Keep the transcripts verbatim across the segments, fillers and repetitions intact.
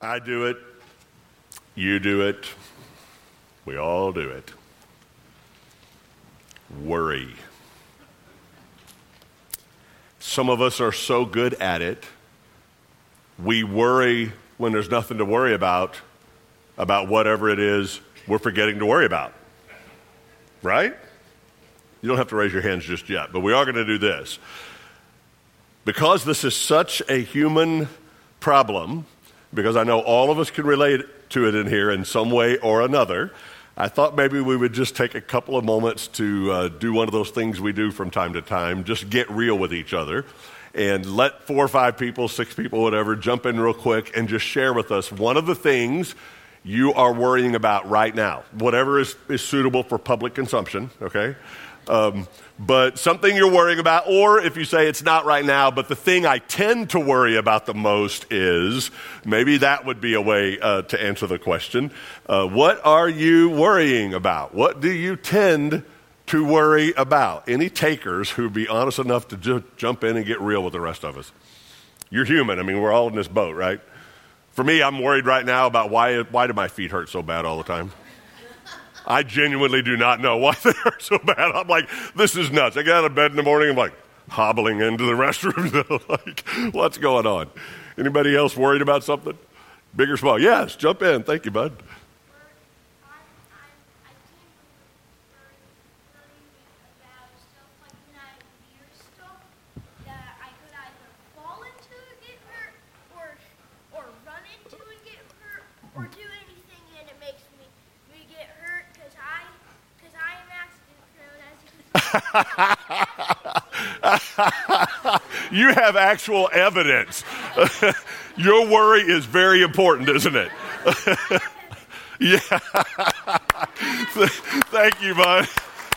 I do it. You do it. We all do it. Worry. Some of us are so good at it, we worry when there's nothing to worry about, about whatever it is we're forgetting to worry about. Right? You don't have to raise your hands just yet, but we are going to do this. Because this is such a human problem, because I know all of us can relate to it in here in some way or another, I thought maybe we would just take a couple of moments to uh, do one of those things we do from time to time, just get real with each other, and let four or five people, six people, whatever, jump in real quick and just share with us one of the things you are worrying about right now, whatever is, is suitable for public consumption, okay? Um, but something you're worrying about, or if you say it's not right now, but the thing I tend to worry about the most is, maybe that would be a way uh, to answer the question. Uh, what are you worrying about? What do you tend to worry about? Any takers who'd be honest enough to ju- jump in and get real with the rest of us? You're human. I mean, we're all in this boat, right? For me, I'm worried right now about why, why do my feet hurt so bad all the time? I genuinely do not know why they hurt so bad. I'm like, this is nuts. I get out of bed in the morning, I'm like hobbling into the restroom. Like, what's going on? Anybody else worried about something? Big or small? Yes, jump in. Thank you, bud. You have actual evidence. Your worry is very important, isn't it? Yeah. Thank you, bud.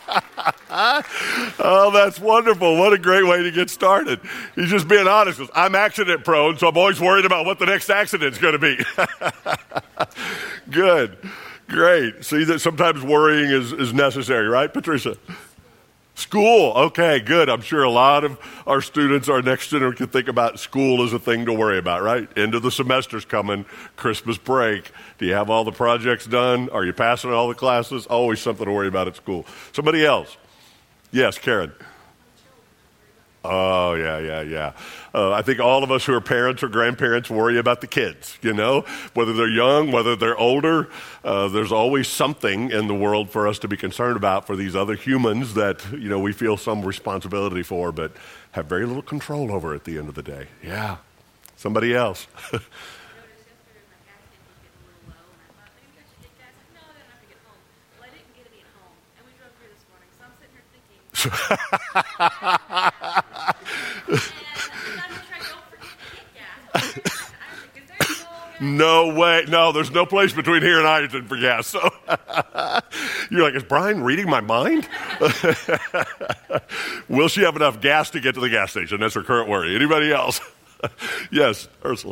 Oh, that's wonderful. What a great way to get started. He's just being honest. I'm accident prone, so I'm always worried about what the next accident's going to be. Good. Great. See that sometimes worrying is, is necessary, right, Patricia? School. Okay, good. I'm sure a lot of our students, our next generation, can think about school as a thing to worry about, right? End of the semester's coming, Christmas break. Do you have all the projects done? Are you passing all the classes? Always something to worry about at school. Somebody else. Yes, Karen. Oh, yeah, yeah, yeah. Uh, I think all of us who are parents or grandparents worry about the kids, you know, whether they're young, whether they're older. Uh, there's always something in the world for us to be concerned about for these other humans that, you know, we feel some responsibility for, but have very little control over at the end of the day. Yeah. Somebody else. No way. No, there's no place between here and Ironton for gas. So you're like, is Brian reading my mind? Will she have enough gas to get to the gas station? That's her current worry. Anybody else? Yes, Ursula.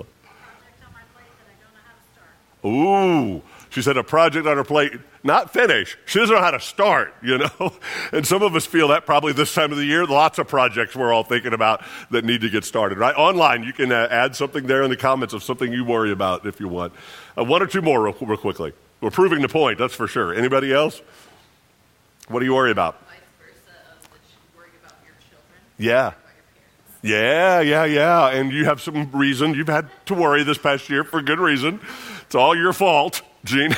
Ooh. She said a project on her plate, not finish. She doesn't know how to start, you know? And some of us feel that probably this time of the year. Lots of projects we're all thinking about that need to get started, right? Online, you can uh, add something there in the comments of something you worry about if you want. Uh, one or two more real, real quickly. We're proving the point, that's for sure. Anybody else? What do you worry about? Vice versa of that you worry about your children. Yeah. Yeah, yeah, yeah. And you have some reason. You've had to worry this past year for good reason. It's all your fault, Gene.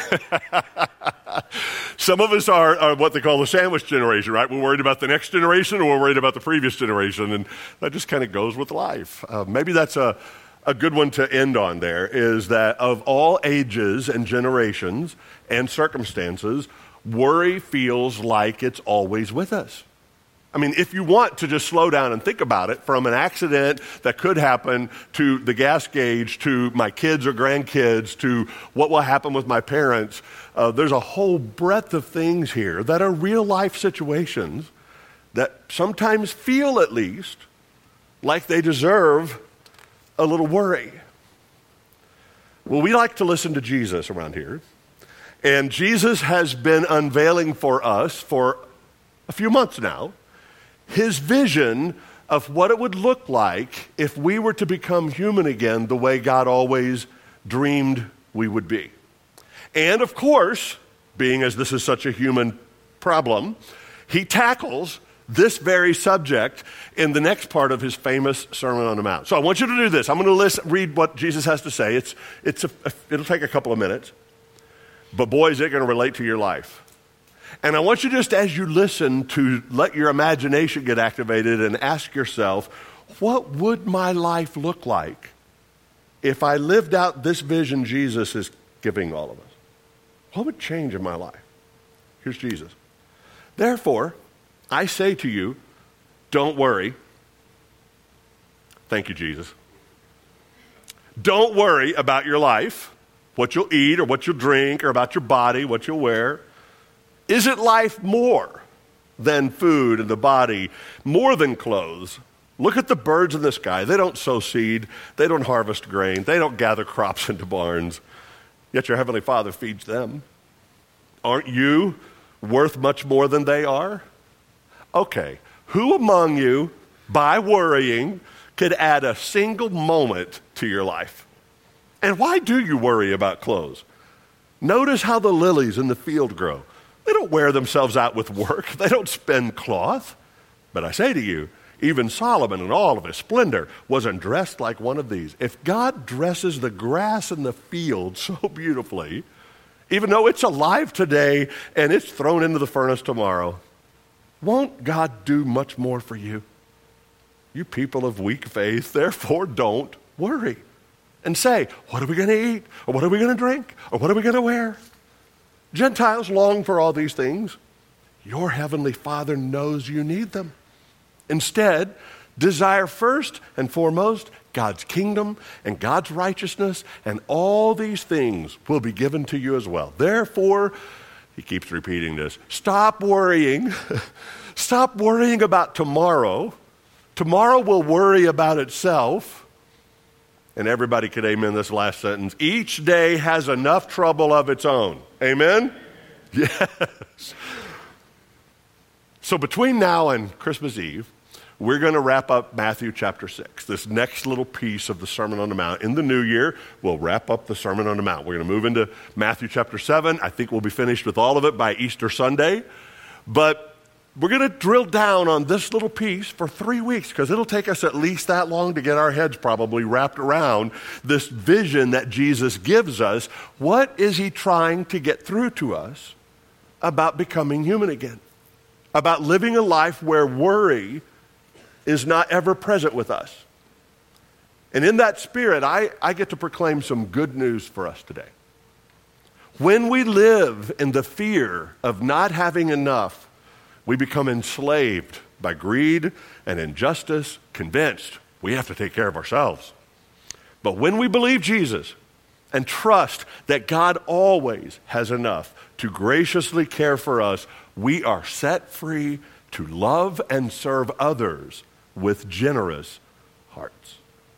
Some of us are, are what they call the sandwich generation, right? We're worried about the next generation or we're worried about the previous generation. And that just kind of goes with life. Uh, maybe that's a, a good one to end on there, is that of all ages and generations and circumstances, worry feels like it's always with us. I mean, if you want to just slow down and think about it, from an accident that could happen to the gas gauge, to my kids or grandkids, to what will happen with my parents, uh, there's a whole breadth of things here that are real life situations that sometimes feel, at least, like they deserve a little worry. Well, we like to listen to Jesus around here, and Jesus has been unveiling for us for a few months now his vision of what it would look like if we were to become human again the way God always dreamed we would be. And of course, being as this is such a human problem, he tackles this very subject in the next part of his famous Sermon on the Mount. So I want you to do this. I'm going to list, read what Jesus has to say. It's, it's a, it'll take a couple of minutes. But boy, is it going to relate to your life. And I want you just as you listen to let your imagination get activated and ask yourself, what would my life look like if I lived out this vision Jesus is giving all of us? What would change in my life? Here's Jesus. Therefore, I say to you, don't worry. Thank you, Jesus. Don't worry about your life, what you'll eat or what you'll drink, or about your body, what you'll wear. Isn't life more than food and the body, more than clothes? Look at the birds in the sky. They don't sow seed. They don't harvest grain. They don't gather crops into barns. Yet your heavenly Father feeds them. Aren't you worth much more than they are? Okay, who among you, by worrying, could add a single moment to your life? And why do you worry about clothes? Notice how the lilies in the field grow. They don't wear themselves out with work. They don't spin cloth. But I say to you, even Solomon in all of his splendor wasn't dressed like one of these. If God dresses the grass in the field so beautifully, even though it's alive today and it's thrown into the furnace tomorrow, won't God do much more for you? You people of weak faith, therefore don't worry. And say, what are we going to eat? Or what are we going to drink? Or what are we going to wear? Gentiles long for all these things. Your heavenly Father knows you need them. Instead, desire first and foremost God's kingdom and God's righteousness, and all these things will be given to you as well. Therefore, he keeps repeating this, stop worrying. Stop worrying about tomorrow. Tomorrow will worry about itself. And everybody could amen this last sentence. Each day has enough trouble of its own. Amen? Yes. So between now and Christmas Eve, we're going to wrap up Matthew chapter six, this next little piece of the Sermon on the Mount. In the new year, we'll wrap up the Sermon on the Mount. We're going to move into Matthew chapter seven. I think we'll be finished with all of it by Easter Sunday. But we're going to drill down on this little piece for three weeks because it'll take us at least that long to get our heads probably wrapped around this vision that Jesus gives us. What is he trying to get through to us about becoming human again? About living a life where worry is not ever present with us. And in that spirit, I, I get to proclaim some good news for us today. When we live in the fear of not having enough, we become enslaved by greed and injustice, convinced we have to take care of ourselves. But when we believe Jesus and trust that God always has enough to graciously care for us, we are set free to love and serve others with generous hearts.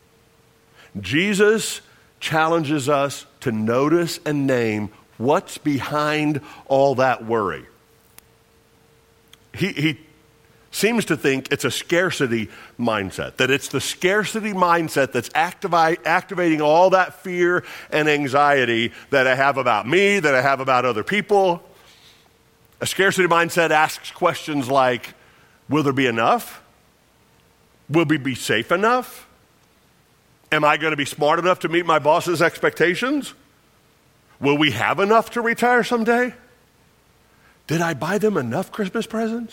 Jesus challenges us to notice and name what's behind all that worry. He, he seems to think it's a scarcity mindset, that it's the scarcity mindset that's activi- activating all that fear and anxiety that I have about me, that I have about other people. A scarcity mindset asks questions like, will there be enough? Will we be safe enough? Am I going to be smart enough to meet my boss's expectations? Will we have enough to retire someday? Did I buy them enough Christmas presents?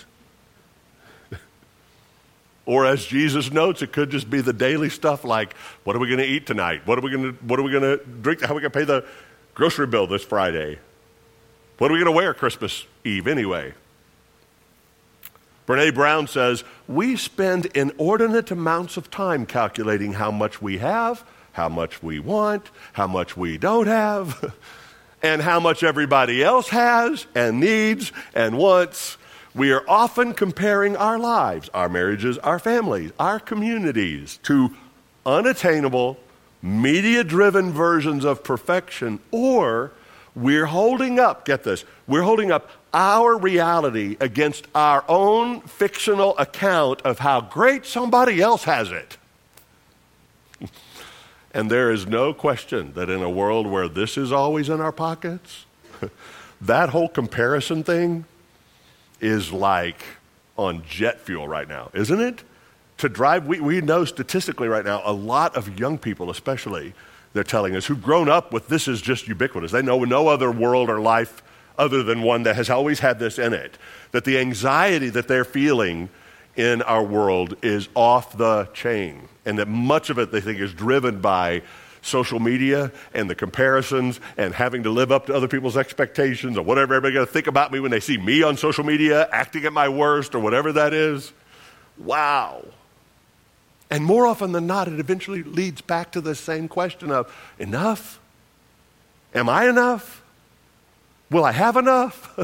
Or as Jesus notes, it could just be the daily stuff like, what are we going to eat tonight? What are we going to what are we going to drink? How are we going to pay the grocery bill this Friday? What are we going to wear Christmas Eve anyway? Brene Brown says, we spend inordinate amounts of time calculating how much we have, how much we want, how much we don't have, and how much everybody else has and needs and wants. We are often comparing our lives, our marriages, our families, our communities to unattainable, media-driven versions of perfection, or we're holding up, get this, we're holding up our reality against our own fictional account of how great somebody else has it. And there is no question that in a world where this is always in our pockets, that whole comparison thing is like on jet fuel right now, isn't it? To drive, we, we know statistically right now, a lot of young people especially, they're telling us, who've grown up with this is just ubiquitous. They know no other world or life other than one that has always had this in it. That the anxiety that they're feeling in our world is off the chain. And that much of it, they think, is driven by social media and the comparisons and having to live up to other people's expectations or whatever everybody's going to think about me when they see me on social media acting at my worst or whatever that is. Wow. And more often than not, it eventually leads back to the same question of, enough? Am I enough? Will I have enough?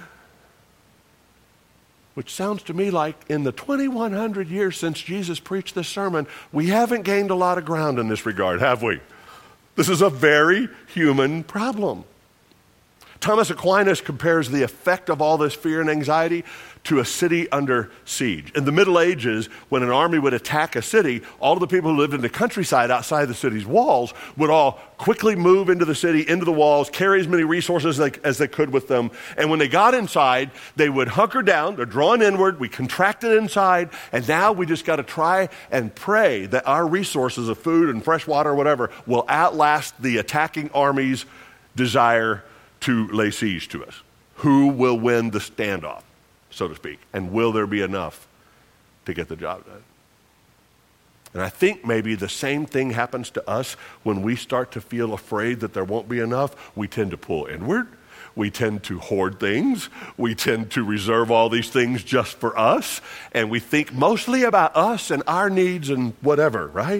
Which sounds to me like in the twenty-one hundred years since Jesus preached this sermon, we haven't gained a lot of ground in this regard, have we? This is a very human problem. Thomas Aquinas compares the effect of all this fear and anxiety to a city under siege. In the Middle Ages, when an army would attack a city, all of the people who lived in the countryside outside the city's walls would all quickly move into the city, into the walls, carry as many resources as they, as they could with them. And when they got inside, they would hunker down. They're drawn inward. We contracted inside. And now we just got to try and pray that our resources of food and fresh water or whatever will outlast the attacking army's desire to lay siege to us. Who will win the standoff, so to speak? And will there be enough to get the job done? And I think maybe the same thing happens to us when we start to feel afraid that there won't be enough. We tend to pull inward. We tend to hoard things. We tend to reserve all these things just for us. And we think mostly about us and our needs and whatever, right?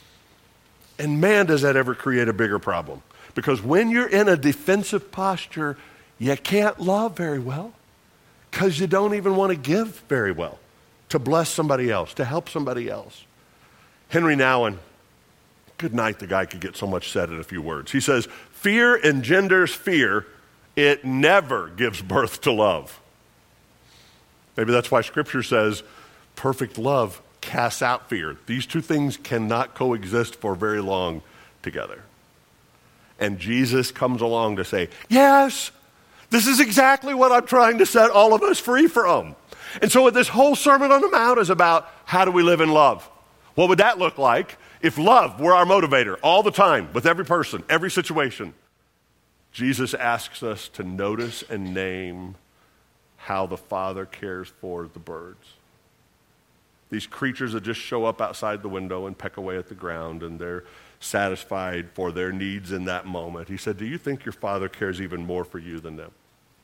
And man, does that ever create a bigger problem. Because when you're in a defensive posture, you can't love very well because you don't even want to give very well, to bless somebody else, to help somebody else. Henry Nouwen, good night, the guy could get so much said in a few words. He says, fear engenders fear. It never gives birth to love. Maybe that's why Scripture says perfect love casts out fear. These two things cannot coexist for very long together. And Jesus comes along to say, yes, this is exactly what I'm trying to set all of us free from. And so this whole Sermon on the Mount is about how do we live in love? What would that look like if love were our motivator all the time with every person, every situation? Jesus asks us to notice and name how the Father cares for the birds. These creatures that just show up outside the window and peck away at the ground, and they're satisfied for their needs in that moment. He said, do you think your Father cares even more for you than them?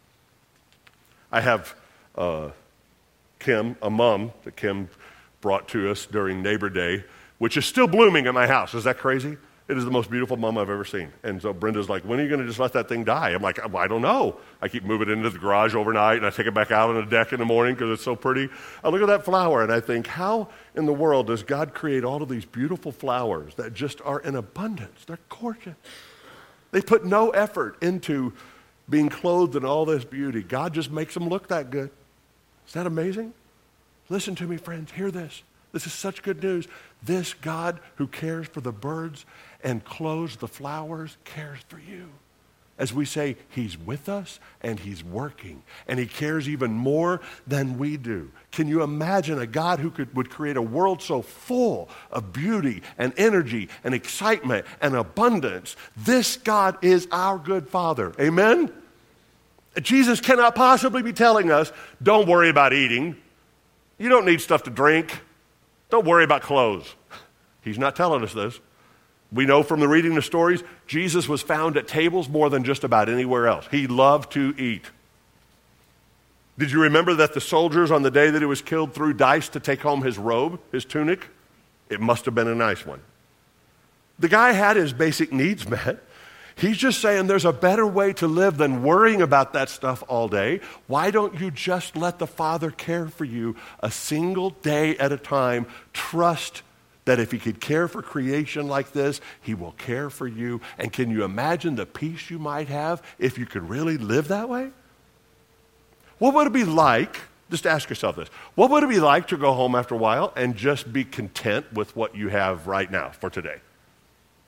I have uh, Kim, a mom that Kim brought to us during Neighbor Day, which is still blooming at my house. Is that crazy? It is the most beautiful mom I've ever seen. And so Brenda's like, when are you going to just let that thing die? I'm like, I don't know. I keep moving it into the garage overnight, and I take it back out on the deck in the morning because it's so pretty. I look at that flower, and I think, how in the world does God create all of these beautiful flowers that just are in abundance? They're gorgeous. They put no effort into being clothed in all this beauty. God just makes them look that good. Is that amazing? Listen to me, friends. Hear this. This is such good news. This God who cares for the birds and clothes the flowers cares for you. As we say, he's with us and he's working, and he cares even more than we do. Can you imagine a God who could, would create a world so full of beauty and energy and excitement and abundance? This God is our good Father. Amen? Jesus cannot possibly be telling us, don't worry about eating. You don't need stuff to drink. Don't worry about clothes. He's not telling us this. We know from the reading the stories, Jesus was found at tables more than just about anywhere else. He loved to eat. Did you remember that the soldiers on the day that he was killed threw dice to take home his robe, his tunic? It must have been a nice one. The guy had his basic needs met. He's just saying there's a better way to live than worrying about that stuff all day. Why don't you just let the Father care for you a single day at a time? Trust that if he could care for creation like this, he will care for you. And can you imagine the peace you might have if you could really live that way? What would it be like, just ask yourself this, what would it be like to go home after a while and just be content with what you have right now for today?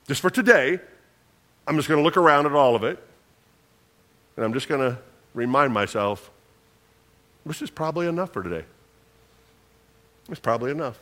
just for today, I'm just going to look around at all of it, and I'm just going to remind myself, this is probably enough for today. It's probably enough.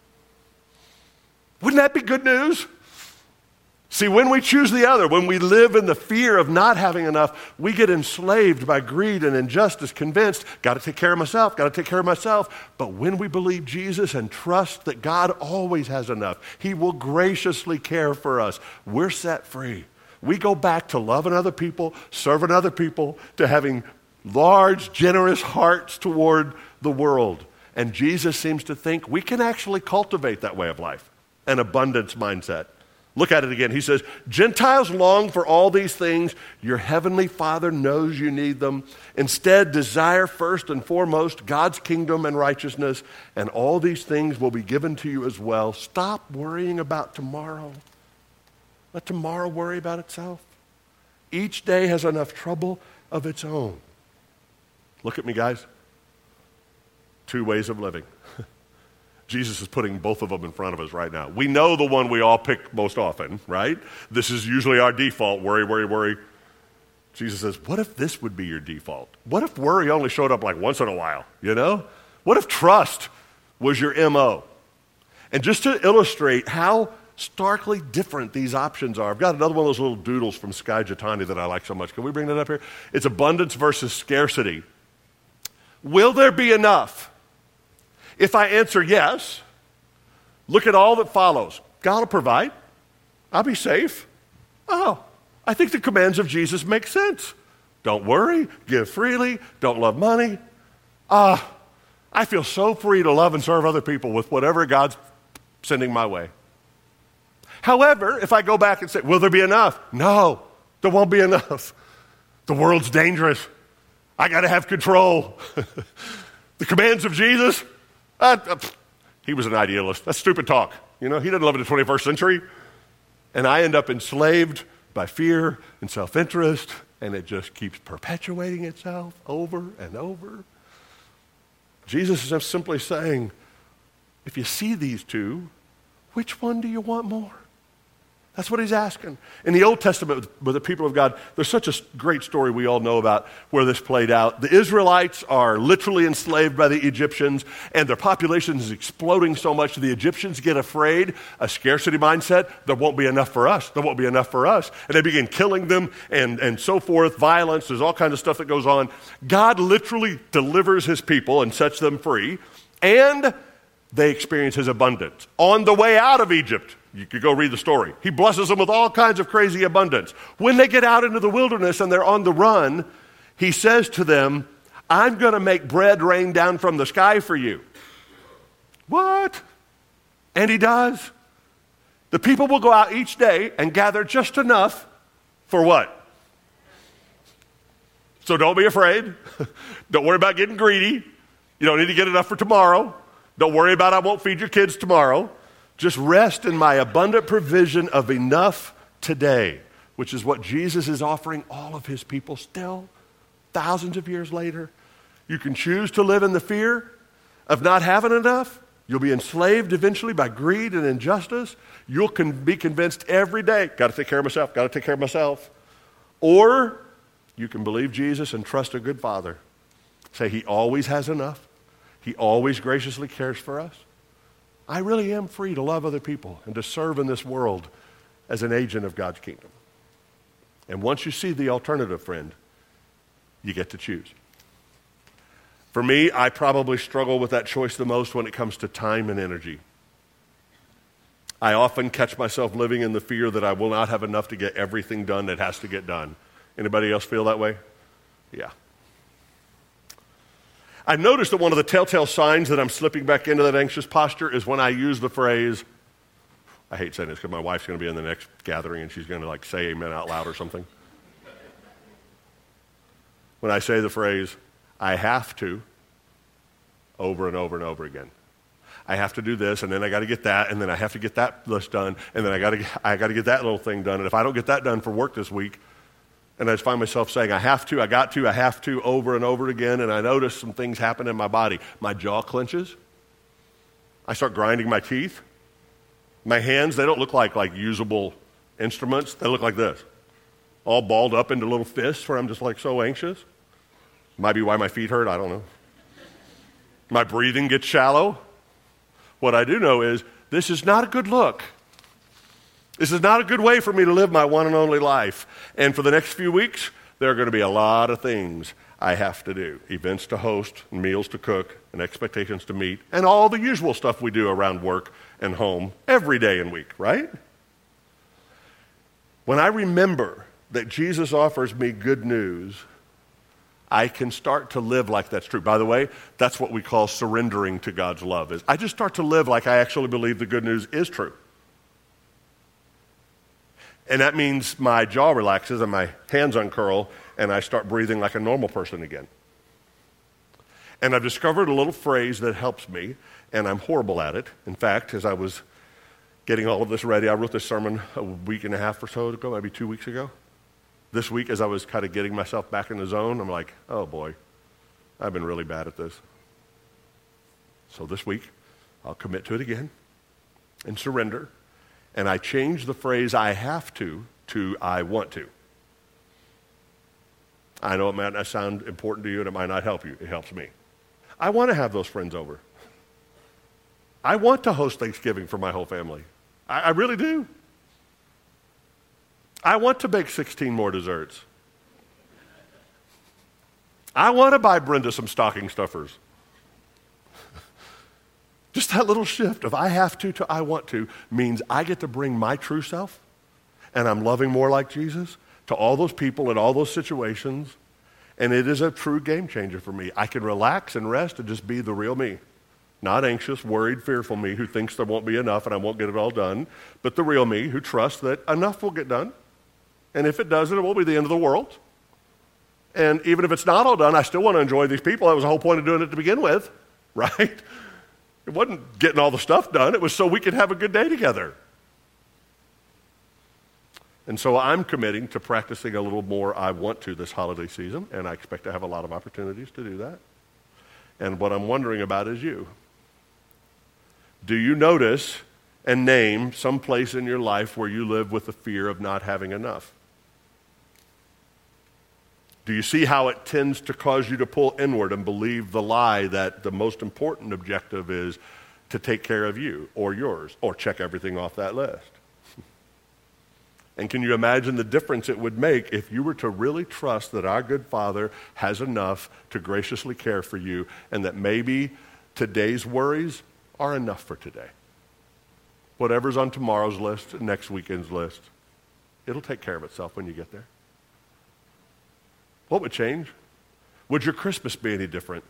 Wouldn't that be good news? See, when we choose the other, when we live in the fear of not having enough, we get enslaved by greed and injustice, convinced, got to take care of myself, got to take care of myself. But when we believe Jesus and trust that God always has enough, he will graciously care for us, we're set free. We go back to loving other people, serving other people, to having large, generous hearts toward the world. And Jesus seems to think we can actually cultivate that way of life, an abundance mindset. Look at it again. He says, Gentiles long for all these things. Your heavenly Father knows you need them. Instead, desire first and foremost God's kingdom and righteousness, and all these things will be given to you as well. Stop worrying about tomorrow. Let tomorrow worry about itself. Each day has enough trouble of its own. Look at me, guys. Two ways of living. Jesus is putting both of them in front of us right now. We know the one we all pick most often, right? This is usually our default, worry, worry, worry. Jesus says, what if this would be your default? What if worry only showed up like once in a while, you know? What if trust was your M O? And just to illustrate how starkly different these options are, I've got another one of those little doodles from Skye Jatani that I like so much. Can we bring that up here? It's abundance versus scarcity. Will there be enough? If I answer yes, look at all that follows. God will provide. I'll be safe. Oh, I think the commands of Jesus make sense. Don't worry, give freely, don't love money. Ah, uh, I feel so free to love and serve other people with whatever God's sending my way. However, if I go back and say, will there be enough? No, there won't be enough. The world's dangerous. I got to have control. The commands of Jesus, Uh, uh, he was an idealist. That's stupid talk. You know, he didn't live in the twenty-first century. And I end up enslaved by fear and self-interest, and it just keeps perpetuating itself over and over. Jesus is just simply saying, if you see these two, which one do you want more? That's what he's asking. In the Old Testament with, with the people of God, there's such a great story we all know about where this played out. The Israelites are literally enslaved by the Egyptians, and their population is exploding so much the Egyptians get afraid, a scarcity mindset, there won't be enough for us, there won't be enough for us. And they begin killing them and, and so forth, violence, there's all kinds of stuff that goes on. God literally delivers his people and sets them free, and they experience his abundance. On the way out of Egypt, you could go read the story. He blesses them with all kinds of crazy abundance. When they get out into the wilderness and they're on the run, he says to them, I'm going to make bread rain down from the sky for you. What? And he does. The people will go out each day and gather just enough for what? So don't be afraid. Don't worry about getting greedy. You don't need to get enough for tomorrow. Don't worry about I won't feed your kids tomorrow. Just rest in my abundant provision of enough today, which is what Jesus is offering all of his people still, thousands of years later. You can choose to live in the fear of not having enough. You'll be enslaved eventually by greed and injustice. You'll con- be convinced every day, got to take care of myself, got to take care of myself. Or you can believe Jesus and trust a good Father. Say he always has enough. He always graciously cares for us. I really am free to love other people and to serve in this world as an agent of God's kingdom. And once you see the alternative, friend, you get to choose. For me, I probably struggle with that choice the most when it comes to time and energy. I often catch myself living in the fear that I will not have enough to get everything done that has to get done. Anybody else feel that way? Yeah. I've noticed that one of the telltale signs that I'm slipping back into that anxious posture is when I use the phrase, I hate saying this because my wife's going to be in the next gathering and she's going to like say amen out loud or something. When I say the phrase, I have to, over and over and over again. I have to do this, and then I got to get that, and then I have to get that list done, and then I got to I got to get that little thing done. And if I don't get that done for work this week, and I just find myself saying, I have to, I got to, I have to, over and over again, and I notice some things happen in my body. My jaw clenches. I start grinding my teeth. My hands, they don't look like, like usable instruments, they look like this, all balled up into little fists where I'm just like so anxious. Might be why my feet hurt, I don't know. My breathing gets shallow. What I do know is this is not a good look. This is not a good way for me to live my one and only life. And for the next few weeks, there are going to be a lot of things I have to do. Events to host, meals to cook, and expectations to meet, and all the usual stuff we do around work and home every day and week, right? When I remember that Jesus offers me good news, I can start to live like that's true. By the way, that's what we call surrendering to God's love. Is I just start to live like I actually believe the good news is true. And that means my jaw relaxes and my hands uncurl and I start breathing like a normal person again. And I've discovered a little phrase that helps me, and I'm horrible at it. In fact, as I was getting all of this ready, I wrote this sermon a week and a half or so ago, maybe two weeks ago. This week, as I was kind of getting myself back in the zone, I'm like, oh boy, I've been really bad at this. So this week, I'll commit to it again and surrender. And I change the phrase I have to to I want to. I know it might not sound important to you and it might not help you. It helps me. I want to have those friends over. I want to host Thanksgiving for my whole family. I, I really do. I want to bake sixteen more desserts. I want to buy Brenda some stocking stuffers. Just that little shift of I have to to I want to means I get to bring my true self, and I'm loving more like Jesus to all those people in all those situations, and it is a true game changer for me. I can relax and rest and just be the real me. Not anxious, worried, fearful me who thinks there won't be enough and I won't get it all done, but the real me who trusts that enough will get done. And if it doesn't, it won't be the end of the world. And even if it's not all done, I still want to enjoy these people. That was the whole point of doing it to begin with, right? It wasn't getting all the stuff done. It was so we could have a good day together. And so I'm committing to practicing a little more I want to this holiday season, and I expect to have a lot of opportunities to do that. And what I'm wondering about is you. Do you notice and name some place in your life where you live with the fear of not having enough? Do you see how it tends to cause you to pull inward and believe the lie that the most important objective is to take care of you or yours or check everything off that list? And can you imagine the difference it would make if you were to really trust that our good Father has enough to graciously care for you and that maybe today's worries are enough for today? Whatever's on tomorrow's list, next weekend's list, it'll take care of itself when you get there. What would change? Would your Christmas be any different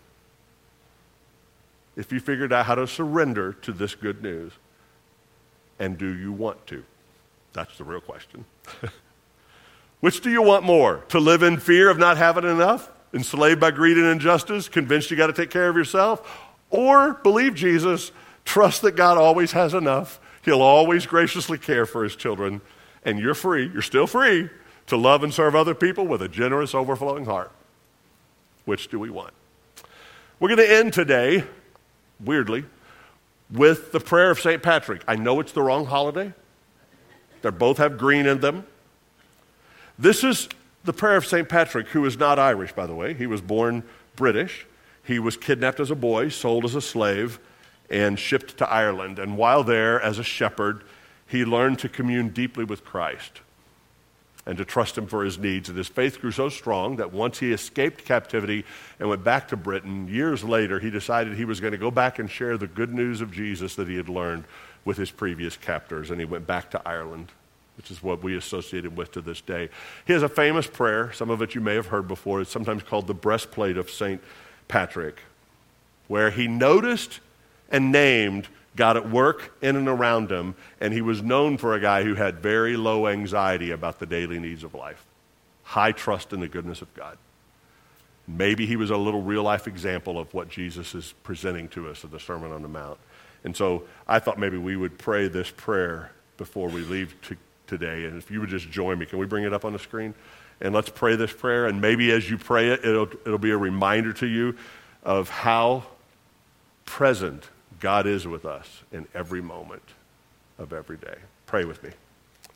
if you figured out how to surrender to this good news? And do you want to? That's the real question. Which do you want more? To live in fear of not having enough? Enslaved by greed and injustice? Convinced you got to take care of yourself? Or believe Jesus, trust that God always has enough. He'll always graciously care for his children. And you're free, you're still free, to love and serve other people with a generous, overflowing heart. Which do we want? We're going to end today, weirdly, with the prayer of Saint Patrick. I know it's the wrong holiday. They both have green in them. This is the prayer of Saint Patrick, who is not Irish, by the way. He was born British. He was kidnapped as a boy, sold as a slave, and shipped to Ireland. And while there, as a shepherd, he learned to commune deeply with Christ and to trust him for his needs. And his faith grew so strong that once he escaped captivity and went back to Britain, years later, he decided he was going to go back and share the good news of Jesus that he had learned with his previous captors. And he went back to Ireland, which is what we associate him with to this day. He has a famous prayer, some of it you may have heard before. It's sometimes called the breastplate of Saint Patrick, where he noticed and named God at work in and around him, and he was known for a guy who had very low anxiety about the daily needs of life, high trust in the goodness of God. Maybe he was a little real-life example of what Jesus is presenting to us in the Sermon on the Mount. And so I thought maybe we would pray this prayer before we leave to, today, and if you would just join me. Can we bring it up on the screen? And let's pray this prayer, and maybe as you pray it, it'll, it'll be a reminder to you of how present God is with us in every moment of every day. Pray with me.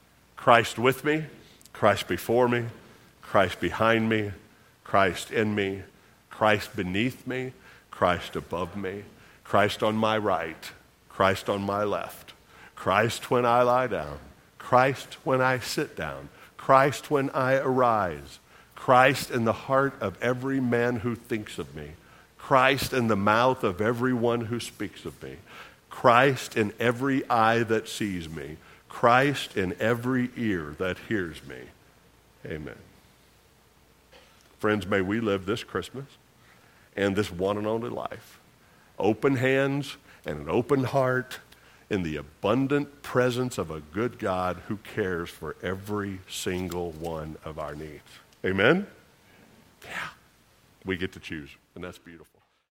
Christ with me, Christ before me, Christ behind me, Christ in me, Christ beneath me, Christ above me, Christ on my right, Christ on my left, Christ when I lie down, Christ when I sit down, Christ when I arise, Christ in the heart of every man who thinks of me, Christ in the mouth of everyone who speaks of me, Christ in every eye that sees me, Christ in every ear that hears me. Amen. Friends, may we live this Christmas and this one and only life, open hands and an open heart in the abundant presence of a good God who cares for every single one of our needs. Amen? Yeah. We get to choose, and that's beautiful.